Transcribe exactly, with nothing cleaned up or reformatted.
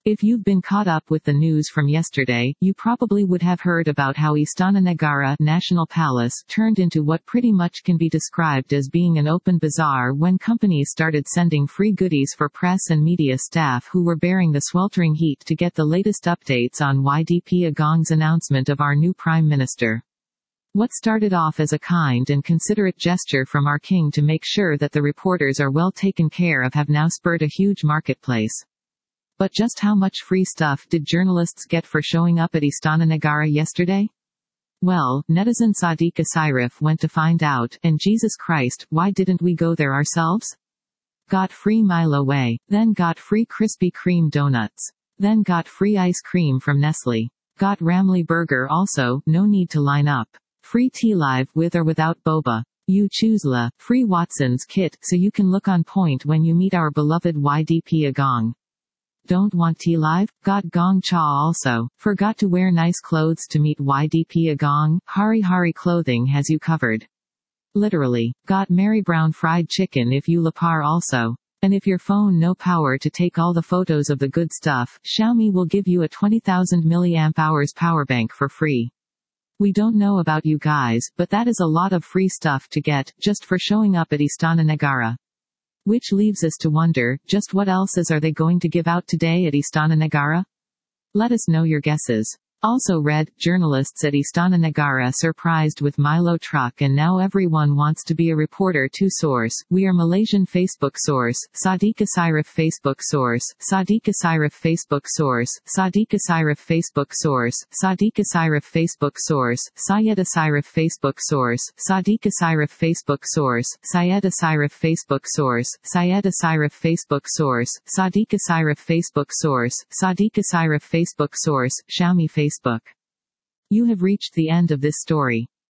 If you've been caught up with the news from yesterday, you probably would have heard about how Istana Negara National Palace turned into what pretty much can be described as being an open bazaar when companies started sending free goodies for press and media staff who were bearing the sweltering heat to get the latest updates on Y D P Agong's announcement of our new Prime Minister. What started off as a kind and considerate gesture from our king to make sure that the reporters are well taken care of have now spurred a huge marketplace. But just how much free stuff did journalists get for showing up at Istana Negara yesterday? Well, netizen Sadiq Asirif went to find out, and Jesus Christ, why didn't we go there ourselves? Got free Milo Whey, then got free Krispy Kreme donuts, then got free ice cream from Nestle. Got Ramly Burger also, no need to line up. Free tea live with or without boba. You choose la, free Watson's kit so you can look on point when you meet our beloved Y D P Agong. Don't want tea live? Got Gong Cha also. Forgot to wear nice clothes to meet Y D P Agong? Hari Hari Clothing has you covered. Literally. Got Mary Brown fried chicken if you lapar also. And if your phone no power to take all the photos of the good stuff, Xiaomi will give you a twenty thousand milliamp hours power bank for free. We don't know about you guys, but that is a lot of free stuff to get, just for showing up at Istana Negara. Which leaves us to wonder, just what else's are they going to give out today at Istana Negara? Let us know your guesses. Also read, journalists at Istana Negara surprised with Milo truck and now everyone wants to be a reporter too. Source, we are Malaysian. Facebook source, Sadiq Asirif. Facebook source, Sadiq Asirif. Facebook source, Sadiq Asirif. Facebook source, Sadiq Asirif. Facebook source, Syed Asirif. Facebook source, Sadiq Asirif. Facebook source, Syed Asirif. Facebook source, Syed Asirif. Facebook source, Sadiq Asirif. Facebook source, Sadiq Asirif. Facebook source, Xiaomi Facebook. You have reached the end of this story.